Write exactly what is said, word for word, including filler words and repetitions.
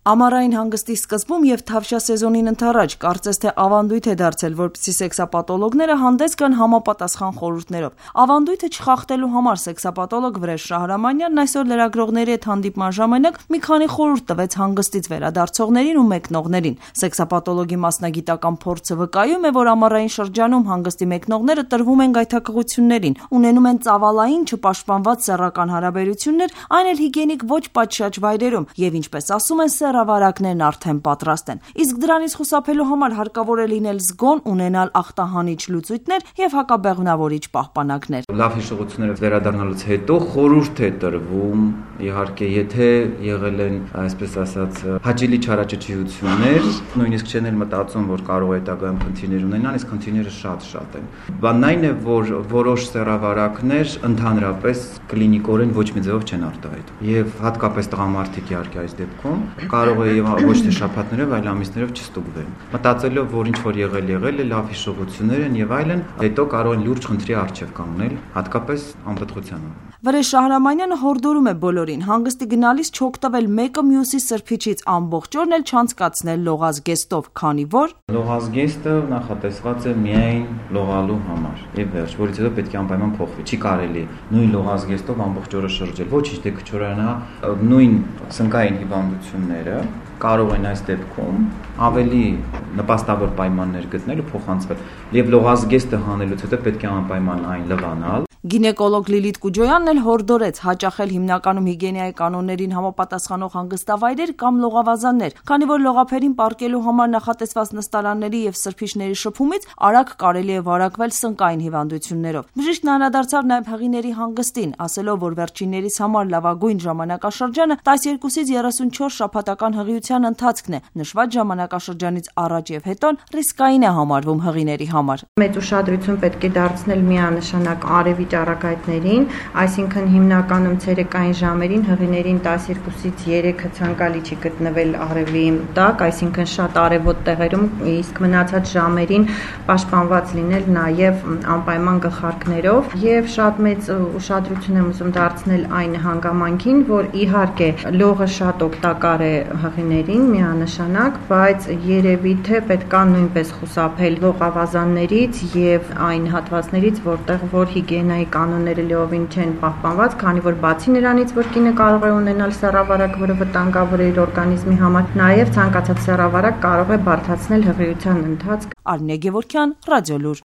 Ամառային հանգստի սկզբում եւ թավշյա սեզոնին ընդառաջ կարծես թե ավանդույթ է դարձել, որպեսզի սեքսապաթոլոգները հանդես գան համապատասխան խորհուրդներով։ Ավանդույթը չխախտելու համար սեքսապաթոլոգ Վրեժ Շահրամանյանն այսօր լրագրողների հետ հանդիպման ժամանակ մի քանի խորհուրդ տվեց հանգստից վերադարձողներին ու մեկնողներին։ Սեքսապաթոլոգի մասնագիտական փորձը վկայում է, որ ամառային շրջանում հանգստի մեկնողները տրվում են գայթակղություններին, ունենում են ծավալային չպաշտպանված սեռական հարաբերություններ, այն էլ հիգիենիկ ոչ պատշաճ վայրերում եւ ինչպես ասում են Սեռավարակներն արդեն պատրաստ են։ Իսկ դրանից խուսափելու համար հարկավոր է լինել զգոն, ունենալ ախտահանիչ լուծույթներ եւ հակաբեղմնավորիչ պահպանակներ։ Լավ հիշողություններով վերադառնալուց հետո խորհուրդ է տրվում, իհարկե, եթե եղել են, այսպես ասած, հաճելի չարաճճիություններ, նույնիսկ չեն էլ մտածում, որ կարող է հետագայում խնդիրներ ունենան, իսկ խնդիրները շատ-շատ են։ Բանն այն է, որ որոշ սեռավարակներ ընդհանրապես կլինիկորեն ոչ մի ձևով չեն արտահայտվում։ Եվ հատկապես տղամարդիկ իհարկե այս դեպքում կարող է եւ ոչ թե շաբաթներով, այլ ամիսներով չստուգվեն։ Մտածելով, որ ինչ որ եղել եղել է, լավ հիշողություններ են եւ այլն, հետո կարող են լուրջ խնդրի առջև կանգնել, հատկապես անպտղությանը։ Վրեժ Շահրամանյանը հորդորում է բոլորին հանգստի գնալիս չօգտվել մեկը մյուսի սրբիչից, ամբողջ օրն էլ չանցկացնել լողազգեստով, քանի որ լողազգեստը նախատեսված է միայն լողալու համար եւ վերջ, որից հետո պետք է անպայման փոխվի։ Չի կարելի նույն լողազգեստով ամբողջ օրը շրջել, ոչինչ դե կչորանա նույն սնկային հիվանդությունները կարող են այս դեպքում ավելի նպաստավոր պայմաններ գտնել ու փոխանցվել եւ լողազգեստը հանելուց հետո պետք է անպայման այն լվանալ։ Գինեկոլոգ Լիլիթ Կուջոյանն էլ հորդորեց հաճախել հիմնականում հիգիենայի կանոններին համապատասխանող հանգստավայրեր կամ լողավազաններ, քանի որ լողափերին պառկելու համար նախատեսված նստարանների եւ սրբիչների շփումից արագ կարելի է վարակվել սնկային հիվանդություններով։ Բժիշկն անդրադարձավ նաեւ հղիների հանգստին, ասելով, որ վերջիններիս համար լավագույն ժամանակաշրջանը տասներկուսից երեսունչորս շաբաթական հղիության ընթացքն է։ Նշված ժամանակաշրջանից առաջ եւ հետո ռիսկային է համարվում հղիների համար։ Մեծ ուշադրություն պետք է դարձնել միանշանակ արևի ճառագայթներին, այսինքն հիմնականում ցերեկային ժամերին հղիներին տասներկուսից երեքը ցանկալի չի գտնվել արևի տակ, այսինքն շատ արևոտ տեղերում, իսկ մնացած ժամերին պաշտպանված լինել նաև անպայման գլխարկներով եւ շատ մեծ ուշադրություն եմ ուզում դարձնել այն հանգամանքին, որ իհարկե լողը շատ օգտակար է հղիներին միանշանակ, բայց երևի թե պետք է նույնպես խուսափել լողավազաններից եւ այն հատվածներից, որտեղ որ հիգիենայի կանոնները լիովին չեն պահպանված, քանի որ բացի նրանից, որ կինը կարող է ունենալ սեռավարակ, որը վտանգավոր է իր օրգանիզմի համար, նաև ցանկացած սեռավարակ կարող է բարդացնել հղիության ընթացք։ Արմինե Գևորգյան, Ռադիոլուր։